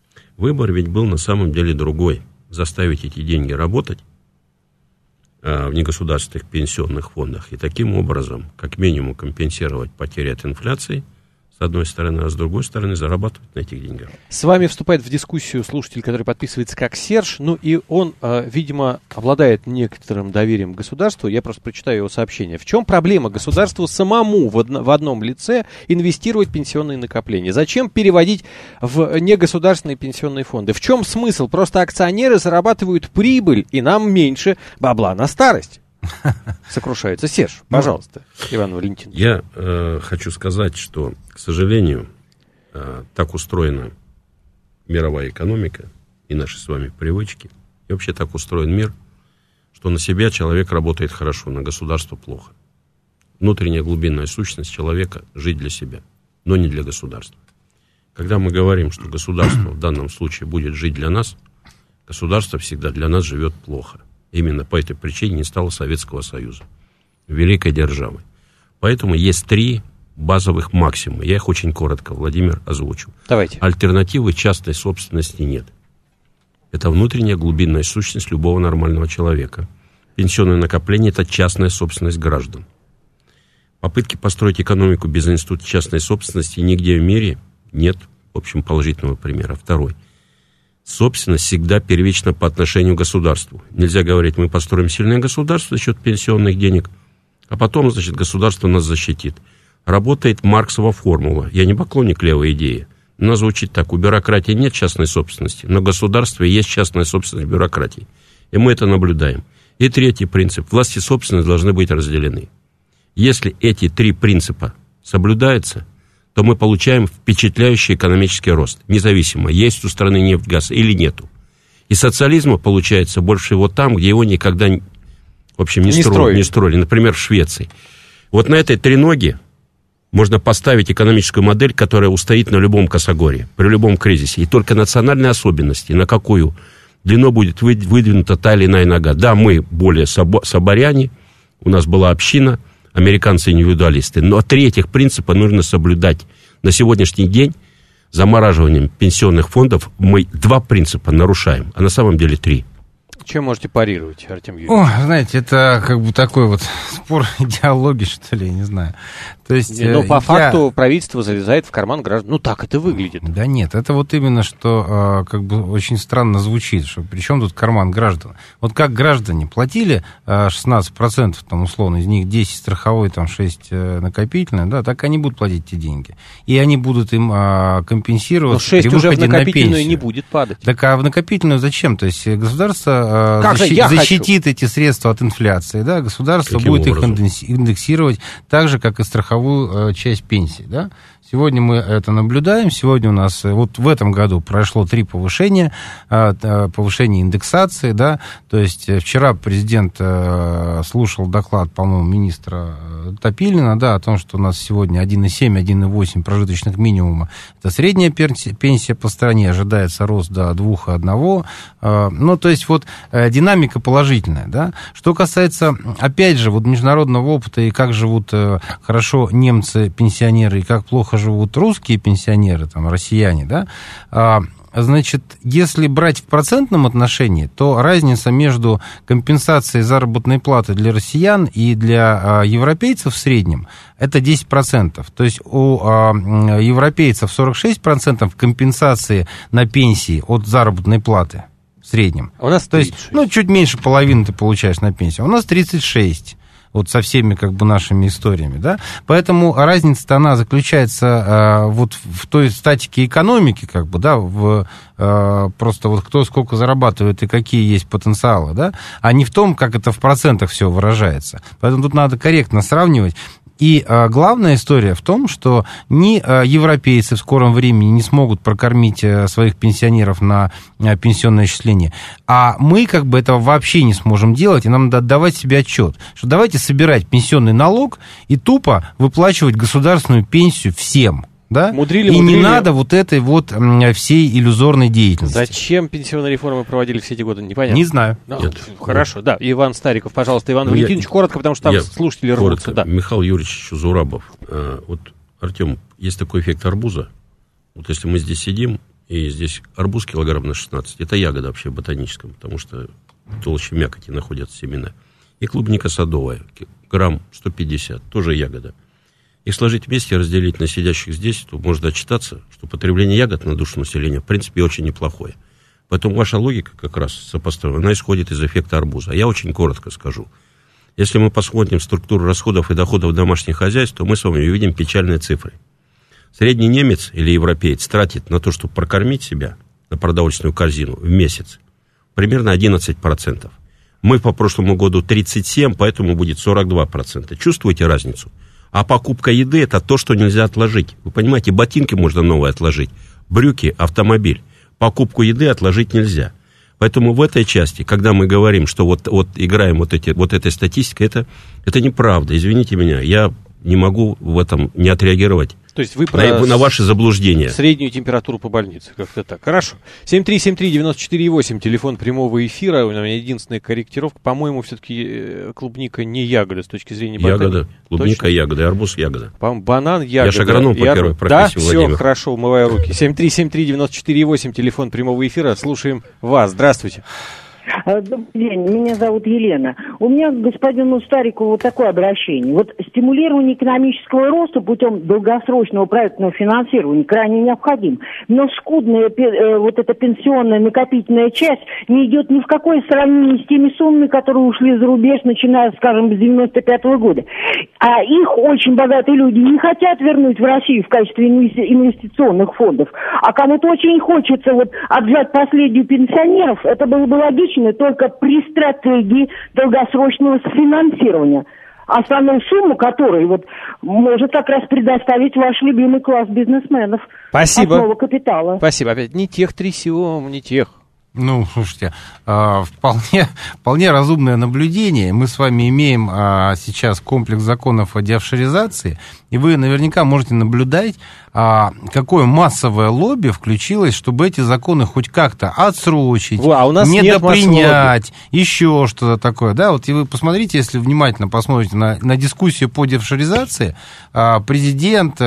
Выбор ведь был на самом деле другой. Заставить эти деньги работать а, в негосударственных пенсионных фондах и таким образом, как минимум, компенсировать потери от инфляции, с одной стороны, а с другой стороны зарабатывать на этих деньгах. С вами вступает в дискуссию слушатель, который подписывается как Серж, ну и он, э, видимо, обладает некоторым доверием к государству. Я просто прочитаю его сообщение. В чем проблема государству самому в, одно, в одном лице инвестировать в пенсионные накопления? Зачем переводить в негосударственные пенсионные фонды? В чем смысл? Просто акционеры зарабатывают прибыль, и нам меньше бабла на старость. Сокрушается Серж. Пожалуйста, ну, Иван Валентинович. Я э, хочу сказать, что, к сожалению, э, так устроена мировая экономика и наши с вами привычки. И вообще так устроен мир, что на себя человек работает хорошо, на государство плохо. Внутренняя глубинная сущность человека – жить для себя, но не для государства. Когда мы говорим, что государство в данном случае будет жить для нас, государство всегда для нас живет плохо. Именно по этой причине не стало Советского Союза, великой державой. Поэтому есть три базовых максимума. Я их очень коротко, Владимир, озвучу. Давайте. Альтернативы частной собственности нет. Это внутренняя глубинная сущность любого нормального человека. Пенсионное накопление – это частная собственность граждан. Попытки построить экономику без института частной собственности нигде в мире нет, в общем, положительного примера. Второй. Собственность всегда первична по отношению к государству. Нельзя говорить, мы построим сильное государство за счет пенсионных денег, а потом, значит, государство нас защитит. Работает Марксова формула. Я не поклонник левой идеи. Она звучит так. У бюрократии нет частной собственности, но государство есть частная собственность бюрократии. И мы это наблюдаем. И третий принцип. Власть и собственность должны быть разделены. Если эти три принципа соблюдаются, то мы получаем впечатляющий экономический рост. Независимо, есть у страны нефть, газ или нету. И социализма получается больше всего там, где его никогда, в общем, не, не, строили, строили. не строили. Например, в Швеции. Вот на этой треноге можно поставить экономическую модель, которая устоит на любом косогоре, при любом кризисе. И только национальные особенности, на какую длину будет выдвинута та или иная нога. Да, мы более соборяне, у нас была община, американцы индивидуалисты. Но три этих принципа нужно соблюдать. На сегодняшний день замораживанием пенсионных фондов мы два принципа нарушаем, а на самом деле три. Чем можете парировать, Артем Юрьевич? О, знаете, это как бы такой вот спор идеологии, что ли, я не знаю. То есть, но по я... факту правительство залезает в карман граждан. Ну, так это выглядит. Да нет, это вот именно, что как бы очень странно звучит, что при чем тут карман граждан? Вот как граждане платили шестнадцать процентов, там, условно, из них десять страховой, там, шесть накопительный, да, так они будут платить эти деньги. И они будут им компенсировать. Но шесть уже в накопительную не будет падать. Так а в накопительную зачем? То есть государство защи- защитит хочу. эти средства от инфляции, да, государство Каким будет образом? их индексировать так же, как и страховую часть пенсии, да. Сегодня мы это наблюдаем. Сегодня у нас вот в этом году прошло три повышения, повышение индексации, да. То есть вчера президент слушал доклад, по-моему, министра Топилина, да, о том, что у нас сегодня один и семь - один и восемь прожиточных минимума. Это средняя пенсия по стране, ожидается рост до двух и одного. Ну, то есть вот динамика положительная, да. Что касается, опять же, вот международного опыта и как живут хорошо немцы, пенсионеры, и как плохо живут русские пенсионеры, там, россияне, да, значит, если брать в процентном отношении, то разница между компенсацией заработной платы для россиян и для европейцев в среднем это десять процентов. То есть у европейцев сорок шесть процентов компенсации на пенсии от заработной платы в среднем. А у нас то есть, ну, чуть меньше половины ты получаешь на пенсию. У нас тридцать шесть. Вот со всеми как бы нашими историями, да, поэтому разница-то она заключается а, вот в той статике экономики, как бы, да, в а, просто вот кто сколько зарабатывает и какие есть потенциалы, да, а не в том, как это в процентах все выражается. Поэтому тут надо корректно сравнивать. И а, главная история в том, что ни а, европейцы в скором времени не смогут прокормить а, своих пенсионеров на а, пенсионное отчисление, а мы как бы этого вообще не сможем делать, и нам надо отдавать себе отчет, что давайте собирать пенсионный налог и тупо выплачивать государственную пенсию всем. Да? Мудрили, и мудрили. Не надо вот этой вот всей иллюзорной деятельности. Зачем пенсионные реформы проводили все эти годы, непонятно. Не знаю. Ну, хорошо, да. Иван Стариков, пожалуйста. Иван ну, Валентинович, я, коротко, потому что там слушатели рвутся. Да. Михаил Юрьевич Зурабов. А, вот, Артем, есть такой эффект арбуза. Вот если мы здесь сидим, и здесь арбуз килограмм на шестнадцать, это ягода вообще в ботаническом, потому что толще мякоти находятся семена. И клубника садовая, грамм сто пятьдесят, тоже ягода. Их сложить вместе и разделить на сидящих здесь, то можно отчитаться, что потребление ягод на душу населения, в принципе, очень неплохое. Поэтому ваша логика как раз сопоставима, она исходит из эффекта арбуза. Я очень коротко скажу. Если мы посмотрим структуру расходов и доходов домашних хозяйств, то мы с вами увидим печальные цифры. Средний немец или европеец тратит на то, чтобы прокормить себя, на продовольственную корзину в месяц, примерно одиннадцать процентов. Мы по прошлому году тридцать семь процентов, поэтому будет сорок два процента. Чувствуете разницу? А покупка еды – это то, что нельзя отложить. Вы понимаете, ботинки можно новые отложить, брюки, автомобиль. Покупку еды отложить нельзя. Поэтому в этой части, когда мы говорим, что вот, вот играем вот, эти, вот этой статистикой, это, это неправда. Извините меня, я не могу в этом не отреагировать. То есть вы про на, на ваши заблуждения. Среднюю температуру по больнице, как-то так. Хорошо. семь три семь три девять четыре восемь, телефон прямого эфира. У меня единственная корректировка. По-моему, все-таки клубника не ягода с точки зрения ботаники. Ягода. Клубника Точно? Ягода, и арбуз ягода. По-моему, банан ягода. Я же агроном по первой профессии, да? Владимир. Все, хорошо, умываю руки. семь три семь три девять четыре восемь, телефон прямого эфира. Слушаем вас. Здравствуйте. Добрый день, меня зовут Елена. У меня к господину Старикову вот такое обращение. Вот стимулирование экономического роста путем долгосрочного проектного финансирования крайне необходим. Но скудная э, вот эта пенсионная накопительная часть не идет ни в какое сравнение с теми суммами, которые ушли за рубеж, начиная, скажем, с девяносто пятого года. А их очень богатые люди не хотят вернуть в Россию в качестве инвестиционных фондов. А кому-то очень хочется вот отжать последнюю пенсионеров. Это было бы логично только при стратегии долгосрочного финансирования. Основную сумму, которую вот может как раз предоставить ваш любимый класс бизнесменов. Спасибо. Основа капитала. Спасибо. Опять не тех трясем, не тех. Ну, слушайте, вполне, вполне разумное наблюдение. Мы с вами имеем сейчас комплекс законов о деофшоризации, и вы наверняка можете наблюдать, какое массовое лобби включилось, чтобы эти законы хоть как-то отсрочить, Во, а у нас недопринять, еще что-то такое. Да, вот и вы посмотрите, если внимательно посмотрите на, на дискуссию по деофшоризации, президент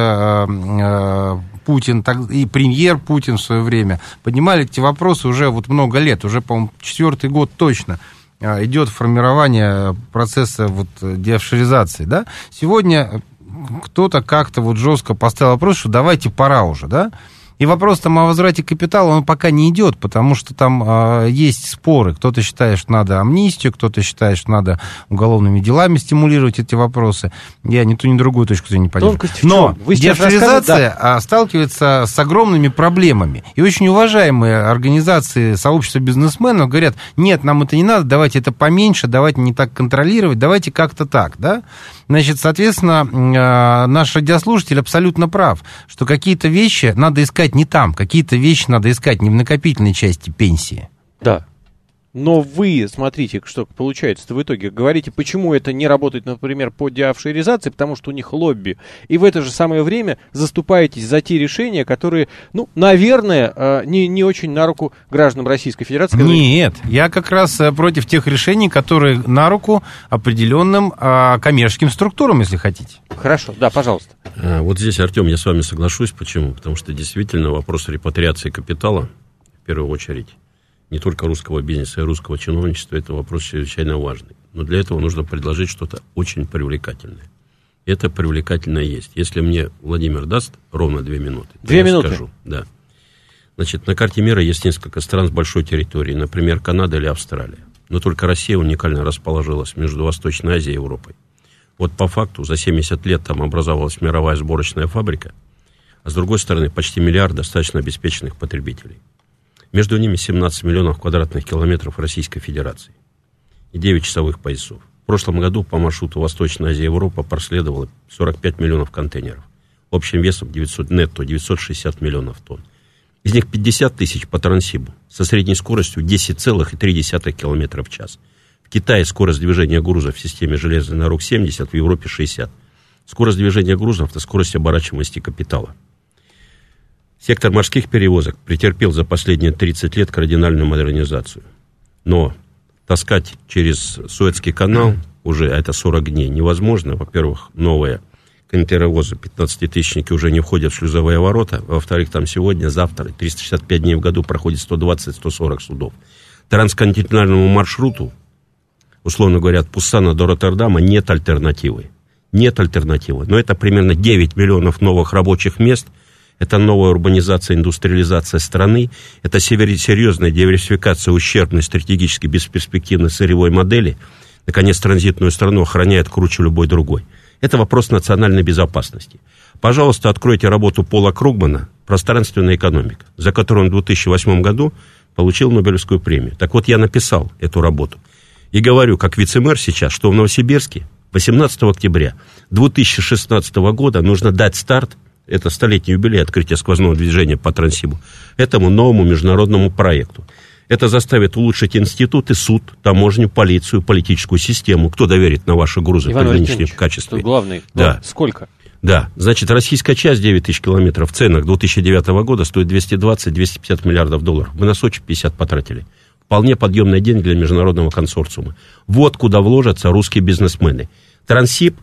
Путин так, и премьер Путин в свое время поднимали эти вопросы уже вот много лет, уже, по-моему, четвертый год точно идет формирование процесса вот деофшоризации, да. Сегодня кто-то как-то вот жестко поставил вопрос, что давайте пора уже, да. И вопрос там о возврате капитала, он пока не идет, потому что там э, есть споры. Кто-то считает, что надо амнистию, кто-то считает, что надо уголовными делами стимулировать эти вопросы. Я ни ту, ни другую точку зрения не поддерживаю. Но деофшоризация да. сталкивается с огромными проблемами. И очень уважаемые организации, сообщества бизнесменов говорят, нет, нам это не надо, давайте это поменьше, давайте не так контролировать, давайте как-то так, да. Значит, соответственно, э, наш радиослушатель абсолютно прав, что какие-то вещи надо искать не там, какие-то вещи надо искать не в накопительной части пенсии. Да. Но вы, смотрите, что получается в итоге. Говорите, почему это не работает, например, по деофшоризации, потому что у них лобби. И в это же самое время заступаетесь за те решения, которые, ну, наверное, не, не очень на руку гражданам Российской Федерации. Нет, я как раз против тех решений, которые на руку определенным коммерческим структурам, если хотите. Хорошо, да, пожалуйста. Вот здесь, Артем, я с вами соглашусь. Почему? Потому что действительно вопрос репатриации капитала, в первую очередь, не только русского бизнеса и русского чиновничества, это вопрос чрезвычайно важный. Но для этого нужно предложить что-то очень привлекательное. Это привлекательное есть. Если мне Владимир даст ровно две минуты, две я минуты. Скажу. Да. Значит, на карте мира есть несколько стран с большой территорией, например, Канада или Австралия. Но только Россия уникально расположилась между Восточной Азией и Европой. Вот по факту за семьдесят лет там образовалась мировая сборочная фабрика, а с другой стороны почти миллиард достаточно обеспеченных потребителей. Между ними семнадцать миллионов квадратных километров Российской Федерации и девять часовых поясов. В прошлом году по маршруту Восточная Азия и Европа проследовало сорок пять миллионов контейнеров. Общим весом девятьсот, нетто девятьсот шестьдесят миллионов тонн. Из них пятьдесят тысяч по Транссибу со средней скоростью десять целых три десятых километра в час. В Китае скорость движения грузов в системе железных дорог семьдесят, в Европе шестьдесят. Скорость движения грузов – это скорость оборачиваемости капитала. Сектор морских перевозок претерпел за последние тридцать лет кардинальную модернизацию. Но таскать через Суэцкий канал уже, а это сорок дней, невозможно. Во-первых, новые контейнеровозы, пятнадцатитысячники уже не входят в шлюзовые ворота. Во-вторых, там сегодня, завтра, триста шестьдесят пять дней в году проходит сто двадцать - сто сорок судов. Трансконтинентальному маршруту, условно говоря, от Пуссана до Роттердама нет альтернативы. Нет альтернативы. Но это примерно девять миллионов новых рабочих мест. Это новая урбанизация, индустриализация страны. Это серьезная диверсификация ущербной, стратегически бесперспективной сырьевой модели. Наконец, транзитную страну охраняет круче любой другой. Это вопрос национальной безопасности. Пожалуйста, откройте работу Пола Кругмана «Пространственная экономика», за которую он в две тысячи восьмом году получил Нобелевскую премию. Так вот, я написал эту работу. И говорю, как вице-мэр сейчас, что в Новосибирске восемнадцатого октября две тысячи шестнадцатого года нужно дать старт, это столетний юбилей открытия сквозного движения по Транссибу, этому новому международному проекту. Это заставит улучшить институты, суд, таможню, полицию, политическую систему. Кто доверит на ваши грузы Иван при нынешнем качестве? Главный. Да. Сколько? Да. Значит, российская часть девять тысяч километров в ценах две тысячи девятого года стоит двести двадцать - двести пятьдесят миллиардов долларов. Мы на Сочи пятьдесят потратили. Вполне подъемный день для международного консорциума. Вот куда вложатся русские бизнесмены. Транссиб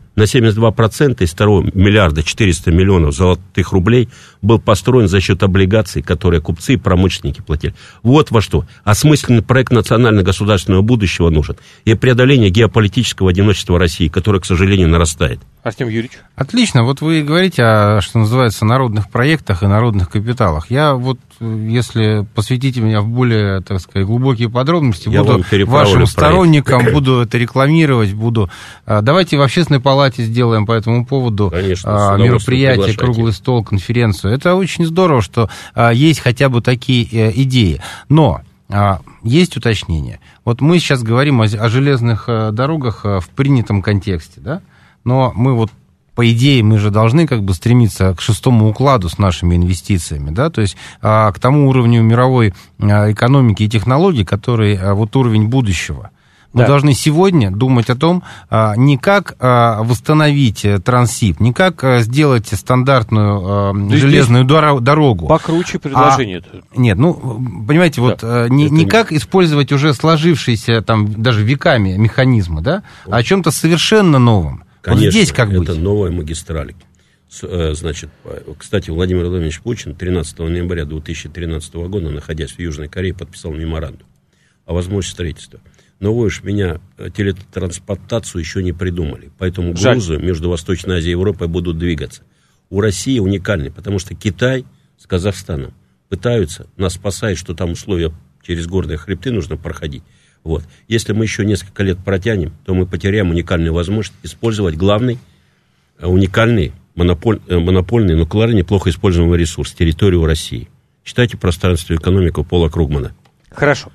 на семьдесят два процента из второго миллиарда четыреста миллионов золотых рублей был построен за счет облигаций, которые купцы и промышленники платили. Вот во что осмысленный проект национально-государственного будущего нужен. И преодоление геополитического одиночества России, которое, к сожалению, нарастает. Артем Юрьевич. Отлично. Вот вы говорите о, что называется, народных проектах и народных капиталах. Я вот, если посвятите меня в более, так сказать, глубокие подробности, Я буду вашим сторонником, буду это рекламировать, буду... Давайте в общественной палате сделаем по этому поводу Конечно, мероприятие, круглый стол, конференцию. Это очень здорово, что есть хотя бы такие идеи. Но... есть уточнение. Вот мы сейчас говорим о, о железных дорогах в принятом контексте, да? Но мы вот, по идее, мы же должны как бы стремиться к шестому укладу с нашими инвестициями, да, то есть к тому уровню мировой экономики и технологий, который вот уровень будущего. Мы да. должны сегодня думать о том, не как восстановить Транссиб, не как сделать стандартную да железную дорогу. Покруче предложение. А, нет, ну, понимаете, вот да. не, не как использовать уже сложившиеся там даже веками механизмы, да, а о чем-то совершенно новом. Конечно, вот здесь как это быть? Новая магистраль. Значит, кстати, Владимир Владимирович Путин тринадцатого ноября две тысячи тринадцатого года, находясь в Южной Корее, подписал меморандум о возможности строительства. Но вы уж меня телетранспортацию еще не придумали. Поэтому грузы Жаль. между Восточной Азией и Европой будут двигаться. У России уникальный, потому что Китай с Казахстаном пытаются, нас спасает, что там условия через горные хребты нужно проходить. Вот. Если мы еще несколько лет протянем, то мы потеряем уникальную возможность использовать главный уникальный монополь, монопольный нуклеарный неплохо используемый ресурс, территорию России. Читайте «Пространство и экономику» Пола Кругмана. Хорошо.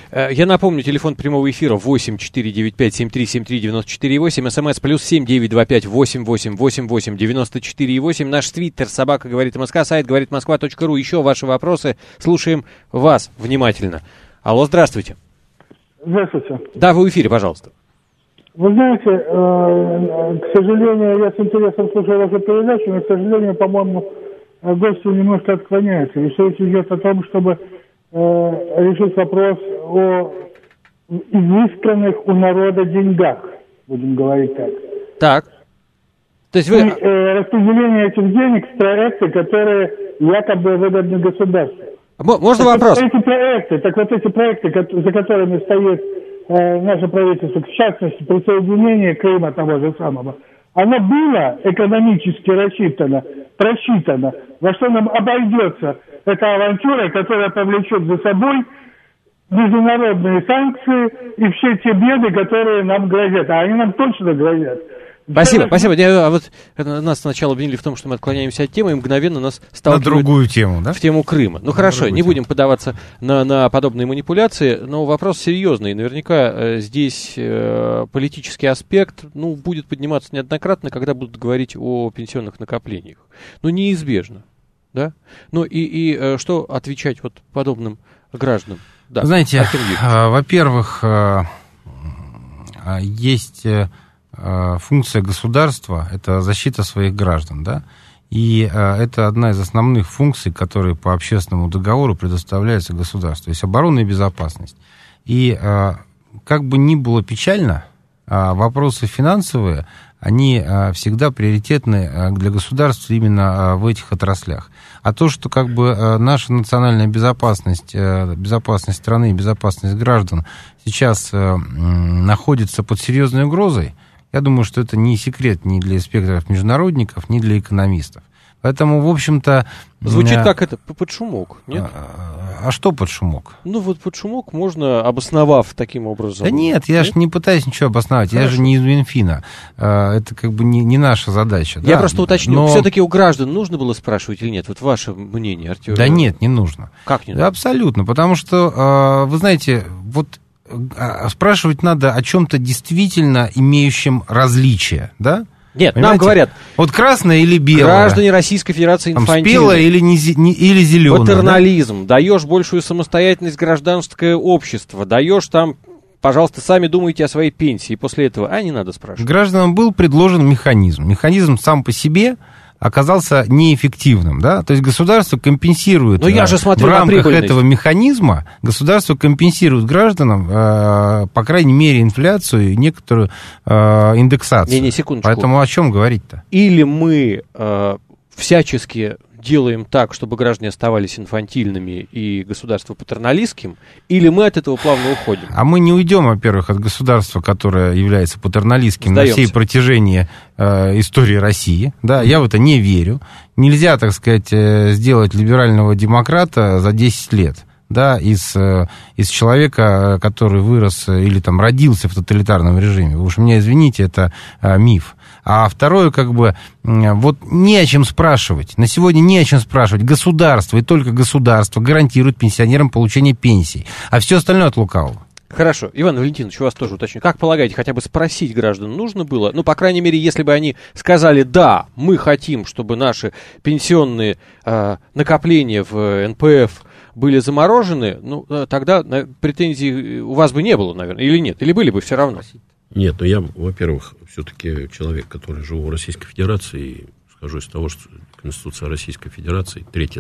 Я напомню, телефон прямого эфира восемь четыре девять пять семь три семь три девять четыре восемь, смс плюс семь девять два пять восемь восемь восемь восемь девяносто четыре восемь, наш твиттер, собака говорит МСК, сайт говорит москва точка ру. Еще ваши вопросы, слушаем вас внимательно. Алло, здравствуйте. Здравствуйте. Да, вы в эфире, пожалуйста. Вы знаете, э, к сожалению, я с интересом слушаю вашу передачу, но, к сожалению, по-моему, гости немножко отклоняются. И речь идет о том, чтобы э, решить вопрос о изысканных у народа деньгах, будем говорить так. Так. То есть вы... И э, распределение этих денег в проекты, которые якобы выгодны государству. Можно так вопрос? Вот эти проекты, так вот эти проекты, за которыми стоит э, наше правительство, в частности, присоединение Крыма того же самого, оно было экономически рассчитано, просчитано, во что нам обойдется эта авантюра, которая повлечет за собой международные санкции и все те беды, которые нам грозят. А они нам точно грозят. Спасибо, спасибо. Я, а вот нас сначала обвинили в том, что мы отклоняемся от темы, и мгновенно нас сталкивают... На другую тему, да? В тему Крыма. Ну, на хорошо, не тему. Будем поддаваться на, на подобные манипуляции, но вопрос серьезный. Наверняка э, здесь э, политический аспект, ну, будет подниматься неоднократно, когда будут говорить о пенсионных накоплениях. Ну, неизбежно, да? Ну, и, и э, что отвечать вот подобным гражданам? Да. Знаете, э, во-первых, э, есть... Э, функция государства – это защита своих граждан, да, и а, это одна из основных функций, которые по общественному договору предоставляются государству, то есть оборона и безопасность. И а, как бы ни было печально, а, вопросы финансовые, они а, всегда приоритетны а, для государства именно а, в этих отраслях. А то, что как бы а, наша национальная безопасность, а, безопасность страны и безопасность граждан сейчас а, находится под серьезной угрозой, я думаю, что это не секрет ни для инспекторов-международников, ни для экономистов. Поэтому, в общем-то... Звучит как это, под шумок, нет? А, а что под шумок? Ну, вот под шумок можно, обосновав таким образом... Да нет, я нет? же не пытаюсь ничего обосновать, Хорошо. Я же не из Минфина. Это как бы не, не наша задача. Я да? просто уточню, Но... все-таки у граждан нужно было спрашивать или нет? Вот ваше мнение, Артем. Да нет, не нужно. Как не нужно? Абсолютно, потому что, вы знаете, вот... спрашивать надо о чем-то действительно имеющем различие, да? Нет, понимаете? Нам говорят... Вот красное или белое? Граждане Российской Федерации инфантильны. Спелое или, не, не, или зеленое? Патернализм. Да? Даешь большую самостоятельность гражданское общество. Даешь там... Пожалуйста, сами думайте о своей пенсии. После этого, а не надо спрашивать. Гражданам был предложен механизм. Механизм сам по себе оказался неэффективным, да, то есть государство компенсирует, Но я же смотрю в рамках на этого механизма, государство компенсирует гражданам, э, по крайней мере, инфляцию и некоторую э, индексацию. Не, не, секундочку. Поэтому о чем говорить-то? Или мы э, всячески делаем так, чтобы граждане оставались инфантильными и государство патерналистским, или мы от этого плавно уходим? А мы не уйдем, во-первых, от государства, которое является патерналистским Сдаемся. на всей протяжении э, истории России. Да, я в это не верю. Нельзя, так сказать, э, сделать либерального демократа за десять лет. Да, из, э, из человека, который вырос или там родился в тоталитарном режиме. Вы уж меня извините, это э, миф. А второе, как бы, вот не о чем спрашивать. На сегодня не о чем спрашивать. Государство, и только государство гарантирует пенсионерам получение пенсий. А все остальное от лукавого. Хорошо. Иван Валентинович, у вас тоже уточню. Как полагаете, хотя бы спросить граждан нужно было? Ну, по крайней мере, если бы они сказали, да, мы хотим, чтобы наши пенсионные э, накопления в эн пэ эф были заморожены, ну, тогда на, претензий у вас бы не было, наверное, или нет? Или были бы все равно? Нет, ну я, во-первых, все-таки человек, который живу в Российской Федерации, и скажу из того, что Конституция Российской Федерации, третья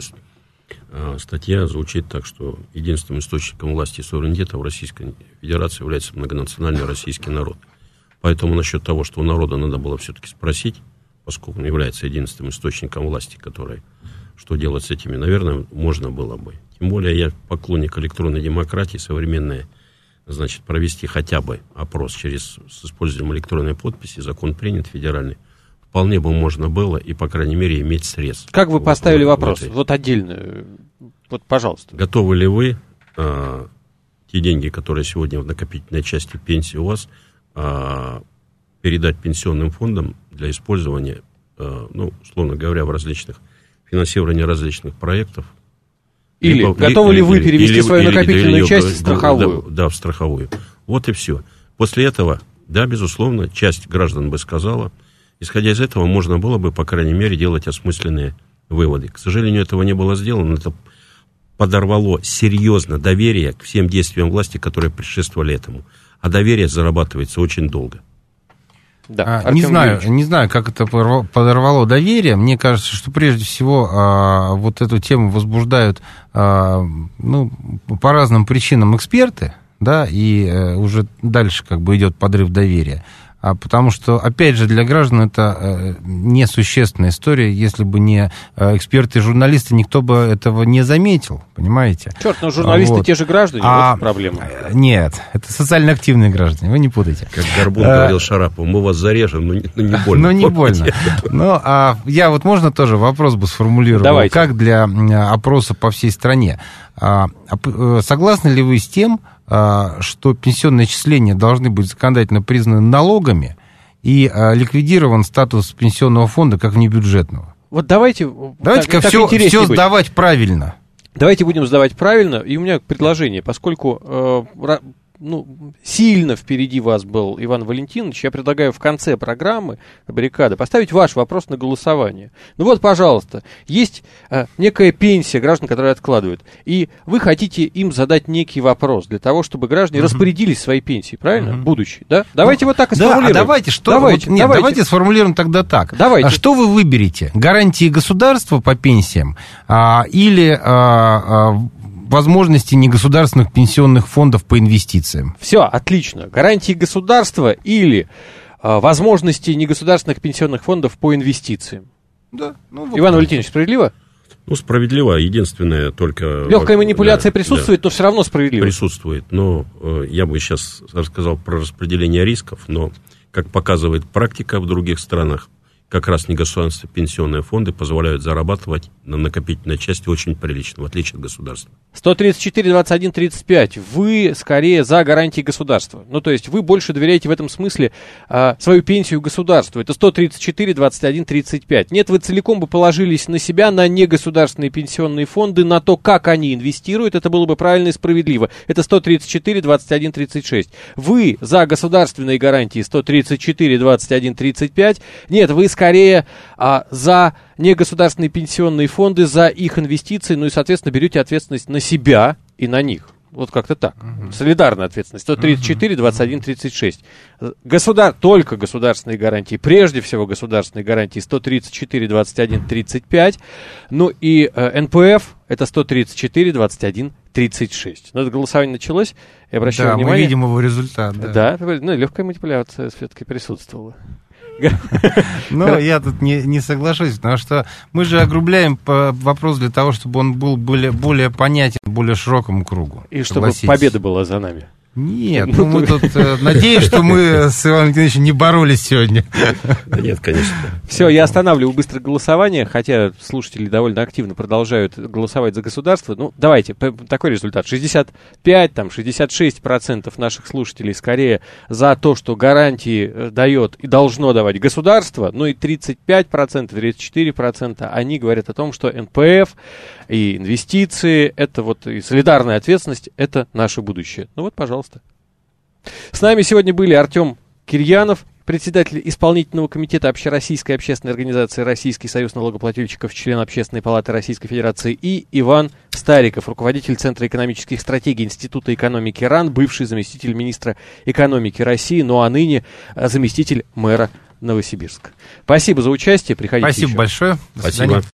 статья звучит так, что единственным источником власти и суверенитета в Российской Федерации является многонациональный российский народ. Поэтому насчет того, что у народа надо было все-таки спросить, поскольку он является единственным источником власти, который, что делать с этими, наверное, можно было бы. Тем более я поклонник электронной демократии, современной. Значит, провести хотя бы опрос через, с использованием электронной подписи, закон принят федеральный, вполне бы можно было и, по крайней мере, иметь срез. Как вы вот, поставили вот, вопрос? Вот, вот отдельно, вот, пожалуйста. Готовы ли вы а, те деньги, которые сегодня в накопительной части пенсии у вас, а, передать пенсионным фондам для использования, а, ну, условно говоря, в различных, финансировании различных проектов? Или либо, готовы ли, ли вы или, перевести или, свою или, накопительную или, часть или, в страховую? Да, да, в страховую. Вот и все. После этого, да, безусловно, часть граждан бы сказала, исходя из этого, можно было бы, по крайней мере, делать осмысленные выводы. К сожалению, этого не было сделано. Это подорвало серьезно доверие к всем действиям власти, которые предшествовали этому. А доверие зарабатывается очень долго. Да, а, не знаю, не знаю, как это подорвало доверие. Мне кажется, что прежде всего а, вот эту тему возбуждают а, ну, по разным причинам эксперты, да, и а, уже дальше как бы идет подрыв доверия. А потому что, опять же, для граждан это э, несущественная история. Если бы не э, эксперты и журналисты, никто бы этого не заметил, понимаете? Черт, но журналисты вот. Те же граждане, а, вот проблема. Нет, это социально активные граждане, вы не путайте. Как Горбун а, говорил Шарапову, мы вас зарежем, но не, но не больно. Ну, не больно. Ну, а я вот можно тоже вопрос бы сформулировал. Давайте. Как для опроса по всей стране. А, согласны ли вы с тем, что пенсионные отчисления должны быть законодательно признаны налогами и а, ликвидирован статус пенсионного фонда как внебюджетного? Вот давайте... Давайте-ка так, все, так все сдавать правильно. Давайте будем сдавать правильно. И у меня предложение, поскольку э, ну, сильно впереди вас был Иван Валентинович, я предлагаю в конце программы «Баррикады» поставить ваш вопрос на голосование. Ну вот, пожалуйста, есть э, некая пенсия граждан, которые откладывают, и вы хотите им задать некий вопрос для того, чтобы граждане uh-huh. распорядились своей пенсией, правильно? Uh-huh. Будущей, да? Давайте ну, вот так и сформулируем. Да, а давайте, что, давайте, вот, нет, давайте. давайте сформулируем тогда так. Давайте. А что вы выберете? Гарантии государства по пенсиям а, или... А, а, возможности негосударственных пенсионных фондов по инвестициям? Все, отлично. Гарантии государства или а, возможности негосударственных пенсионных фондов по инвестициям. Да. Ну, вот Иван так. Валентинович, справедливо? Ну, справедливо. Единственное, только... Легкая манипуляция да, присутствует, да, но все равно справедливо. Присутствует. Но э, я бы сейчас рассказал про распределение рисков, но, как показывает практика в других странах, как раз негосударственные пенсионные фонды позволяют зарабатывать на накопительной части очень прилично, в отличие от государства. сто тридцать четыре двадцать один тридцать пять. Вы скорее за гарантии государства. Ну, то есть вы больше доверяете в этом смысле а, свою пенсию государству. Это сто тридцать четыре двадцать один тридцать пять. Нет, вы целиком бы положились на себя, на негосударственные пенсионные фонды, на то, как они инвестируют. Это было бы правильно и справедливо. Это сто тридцать четыре двадцать один тридцать шесть. Вы за государственные гарантии сто тридцать четыре двадцать один тридцать пять. Нет, вы скорее а, за негосударственные пенсионные фонды, за их инвестиции, ну и, соответственно, берете ответственность на себя и на них. Вот как-то так. Угу. Солидарная ответственность. сто тридцать четыре, двадцать один, тридцать шесть. Государ... Только государственные гарантии. Прежде всего государственные гарантии сто тридцать четыре, двадцать один, тридцать пять. Ну и э, эн пэ эф это сто тридцать четыре, двадцать один, тридцать шесть. Но это голосование началось. Я обращаю да, внимание. мы видим его результат. Да, да ну, легкая манипуляция все-таки присутствовала. Но я тут не, не соглашусь, потому что мы же огрубляем вопрос для того, чтобы он был более, более понятен более широкому кругу. И чтобы победа была за нами. Нет, ну мы тут, э, надеюсь, что мы с Иваном Евгеньевичем не боролись сегодня. Да нет, конечно. Все, я останавливаю быстро голосование, хотя слушатели довольно активно продолжают голосовать за государство. Ну, давайте, такой результат. шестьдесят пять, там, шестьдесят шесть процентов наших слушателей скорее за то, что гарантии дает и должно давать государство, ну и тридцать пять процентов, тридцать четыре процента они говорят о том, что эн пэ эф и инвестиции, это вот и солидарная ответственность, это наше будущее. Ну вот, пожалуйста. С нами сегодня были Артем Кирьянов, председатель исполнительного комитета Общероссийской общественной организации «Российский союз налогоплательщиков», член Общественной палаты Российской Федерации, и Иван Стариков, руководитель Центра экономических стратегий Института экономики РАН, бывший заместитель министра экономики России, ну а ныне заместитель мэра Новосибирска. Спасибо за участие, приходите Спасибо еще. большое. Спасибо.